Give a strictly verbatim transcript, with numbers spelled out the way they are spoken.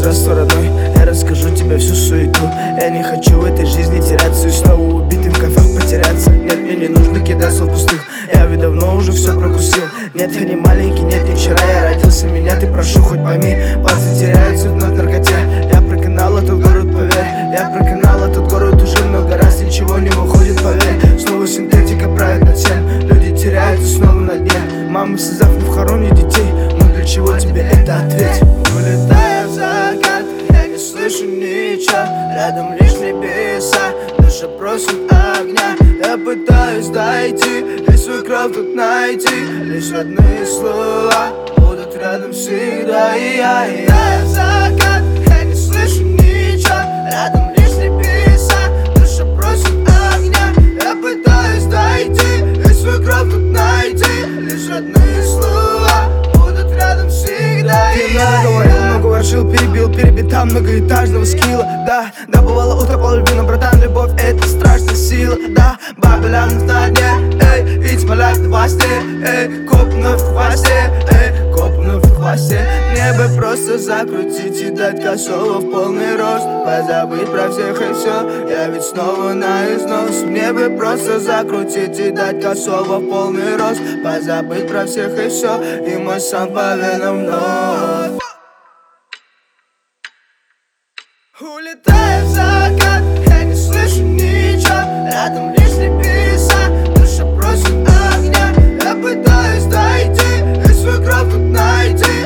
Здравствуй, родной, я расскажу тебе всю суету. Я не хочу в этой жизни теряться и снова убитым в кафах потеряться. Нет, мне не нужно кидать слов пустых, я ведь давно уже все прокусил. Нет, я не маленький, нет, не вчера я родился, меня ты прошу, хоть пойми. Пальцы теряются в наркоте, я проканал этот город, поверь. Я проканал этот город уже много раз, ничего не выходит, поверь. Снова синтетика правит над всем, люди теряются снова на дне. Мама слезав не вхоронит детей, но для чего тебе это, ответь? Улетая в закат, я не слышу ничего, рядом лишь небеса, душа просит огня. Я пытаюсь дойти и свой кров тут найти, лишь родные слова будут рядом всегда. И я, и я в закат, я не слышу ничего, рядом лишь небеса, душа просит огня. Я пытаюсь дойти и свой кров тут найти, лишь родные слова будут рядом всегда. И я, говорил, много воршил, перебил, перебита многоэтажного скилла. Да, да, бывало утро половина, братан, любовь это страшная сила. Да, Бабелян на дне, эй, ведь малят во сне, эй, копну в хвосте, эй, копну в хвосте. Мне бы просто закрутить и дать косово в полный рост, позабыть про всех и все, я ведь снова на износ. Мне бы просто закрутить и дать косово в полный рост, позабыть про всех и все, и мой сон по венам вновь. Улетая в закат, я не слышу ничего, рядом лишь небеса, душа просит огня. Я пытаюсь дойти и свой кров тут найти,